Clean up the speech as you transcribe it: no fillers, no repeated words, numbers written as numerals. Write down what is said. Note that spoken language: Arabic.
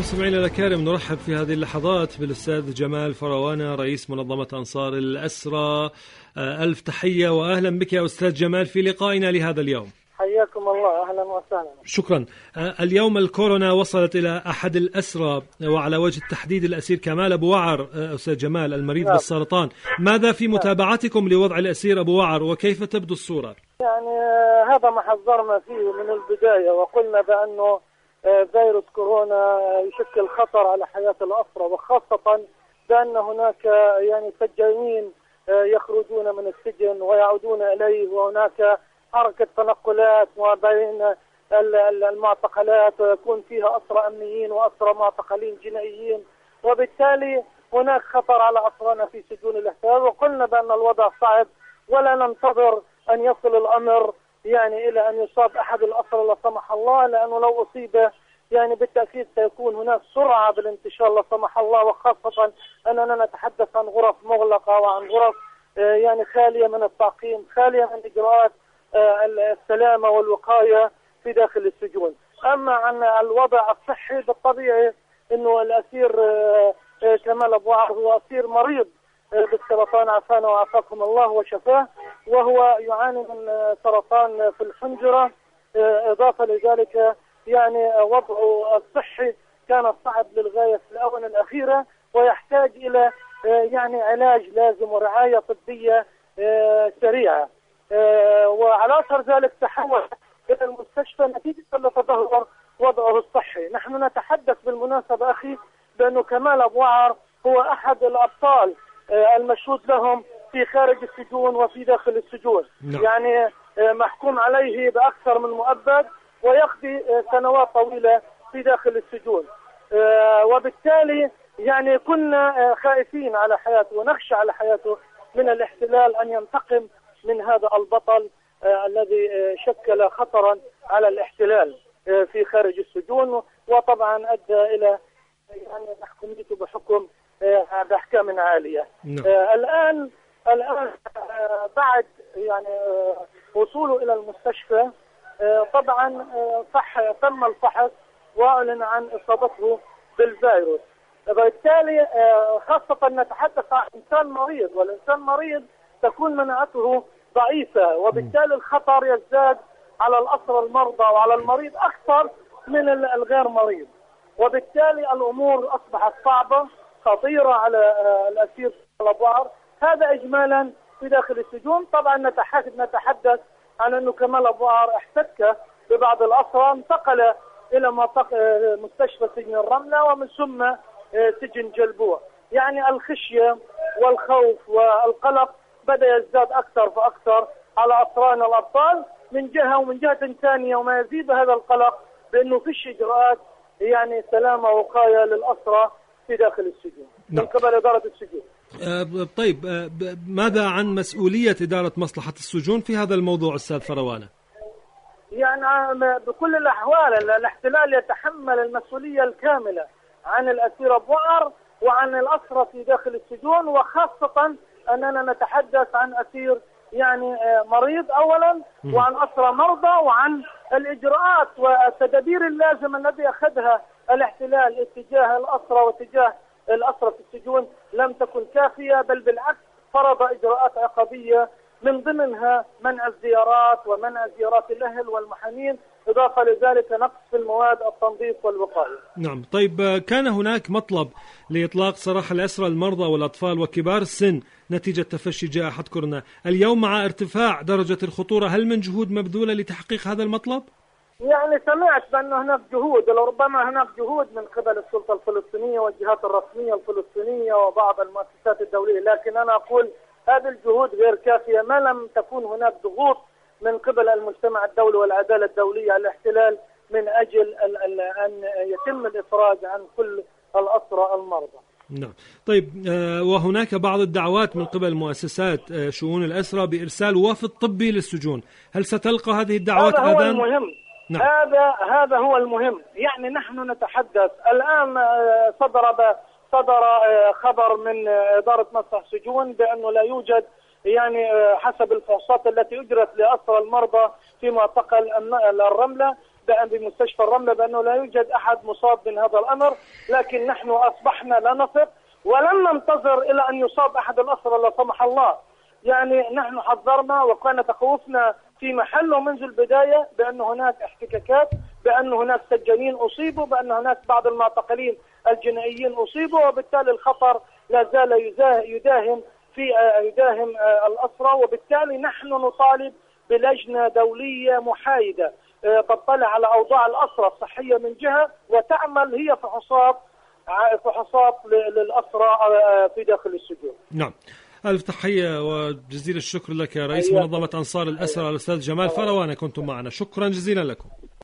مستمعينا الأكارم، نرحب في هذه اللحظات بالأستاذ جمال فروانة رئيس منظمة أنصار الأسرى. ألف تحية وأهلا بك يا أستاذ جمال في لقائنا لهذا اليوم. حياكم الله، أهلا وسهلا. شكرا. اليوم الكورونا وصلت إلى أحد الأسرى وعلى وجه التحديد الأسير كمال أبو وعر. أستاذ جمال، المريض بالسرطان، ماذا في متابعتكم لوضع الأسير أبو وعر وكيف تبدو الصورة؟ يعني هذا ما حذرنا فيه من البداية، وقلنا بأنه فيروس كورونا يشكل خطر على حياة الأسرى، وخاصة بأن هناك يعني سجانين يخرجون من السجن ويعودون إليه، وهناك حركة تنقلات ما بين المعتقلات، ويكون فيها أسرى أمنيين وأسرى معتقلين جنائيين، وبالتالي هناك خطر على أسرانا في سجون الاحتلال. وقلنا بأن الوضع صعب ولا ننتظر أن يصل الأمر يعني إلى أن يصاب أحد الأسرى لا سمح الله، لأنه لو أصيب يعني بالتأكيد سيكون هناك سرعة بالانتشار لا سمح الله، وخاصة أننا نتحدث عن غرف مغلقة وعن غرف يعني خالية من التعقيم، خالية من إجراءات السلامة والوقاية في داخل السجون. أما عن الوضع الصحي، بالطبيعي أنه الأسير كمال أبو وعر هو أسير مريض بالسرطان، عافانا وعافاكم الله وشفاه، وهو يعاني من سرطان في الحنجرة. إضافة لذلك يعني وضعه الصحي كان صعب للغاية في الآونة الأخيرة، ويحتاج إلى يعني علاج لازم ورعاية طبية سريعة، وعلى أثر ذلك تحول إلى المستشفى نتيجة لتدهور وضعه الصحي. نحن نتحدث بالمناسبة أخي بأنه كمال أبو وعر هو أحد الأبطال المشهود لهم في خارج السجون وفي داخل السجون. يعني محكوم عليه بأكثر من مؤبد ويقضي سنوات طويلة في داخل السجون، وبالتالي يعني كنا خائفين على حياته ونخشى على حياته من الاحتلال أن ينتقم من هذا البطل الذي شكل خطرا على الاحتلال في خارج السجون، وطبعا أدى إلى يعني محكوميته بأحكام عالية. الآن بعد يعني وصوله إلى المستشفى طبعا تم الفحص وأعلن عن إصابته بالفيروس، وبالتالي خاصة نتحدث عن إنسان مريض، والإنسان مريض تكون مناعته ضعيفة، وبالتالي الخطر يزداد على الأسرى المرضى وعلى المريض أكثر من الغير مريض، وبالتالي الأمور أصبحت صعبة خطيرة على الأسير أبو وعر. هذا إجمالا في داخل السجون. طبعا نتحدث عن أنه كمال أبو وعر احتك ببعض الأسرى، انتقل إلى مستشفى سجن الرملة ومن ثم سجن جلبوع. يعني الخشية والخوف والقلق بدأ يزداد أكثر فأكثر على أسرانا الأبطال من جهة، ومن جهة ثانية وما يزيد هذا القلق بأنه فيش إجراءات يعني سلامة ووقاية للأسرى في داخل السجون من قبل إدارة السجون. طيب، ماذا عن مسؤولية إدارة مصلحة السجون في هذا الموضوع أستاذ فروانة؟ يعني بكل الأحوال الاحتلال يتحمل المسؤولية الكاملة عن الأسير أبو وعر وعن الأسرى في داخل السجون، وخاصة أننا نتحدث عن أسير يعني مريض أولا، وعن أسرى مرضى، وعن الإجراءات والتدابير اللازمة التي أخذها الاحتلال اتجاه الأسرى واتجاه الأسرى في السجون لم تكن كافية، بل بالعكس فرض إجراءات عقابية من ضمنها منع الزيارات ومنع زيارات الأهل والمحامين، إضافة لذلك نقص في المواد التنظيف والوقاية. نعم. طيب، كان هناك مطلب لإطلاق سراح الأسرى المرضى والأطفال وكبار السن نتيجة تفشي جائحة كورونا. اليوم مع ارتفاع درجة الخطورة، هل من جهود مبذولة لتحقيق هذا المطلب؟ يعني سمعت بأن هناك جهود، لربما هناك جهود من قبل السلطة الفلسطينية والجهات الرسمية الفلسطينية وبعض المؤسسات الدولية، لكن أنا أقول هذه الجهود غير كافية ما لم تكون هناك ضغوط من قبل المجتمع الدولي والعدالة الدولية على الاحتلال من أجل أن يتم الإفراج عن كل الأسرى المرضى. نعم. طيب، وهناك بعض الدعوات من قبل مؤسسات شؤون الأسرى بإرسال وافد طبي للسجون، هل ستلقى هذه الدعوات؟ هذا هو المهم. نعم. هذا هو المهم. يعني نحن نتحدث الآن صدر خبر من إدارة مصلحة السجون بأنه لا يوجد يعني حسب الفحوصات التي أجرت لأسرى المرضى في معتقل الرملة بمستشفى الرملة بأنه لا يوجد أحد مصاب من هذا الأمر، لكن نحن أصبحنا لا نثق ولن ننتظر إلى أن يصاب أحد الأسرى لا سمح الله. يعني نحن حذرنا وكان تخوفنا في محله منذ البداية بأن هناك احتكاكات، بأن هناك سجانين أصيبوا، بأن هناك بعض المعتقلين الجنائيين أصيبوا، وبالتالي الخطر لا زال يداهم الأسرى. وبالتالي نحن نطالب بلجنة دولية محايدة تطلع على أوضاع الأسرى الصحية من جهة، وتعمل هي فحوصات للأسرى في داخل السجون. نعم، ألف تحية وجزيل الشكر لك يا رئيس منظمة أنصار الأسرى الأستاذ جمال فروانة، كنتم معنا، شكرا جزيلا لكم.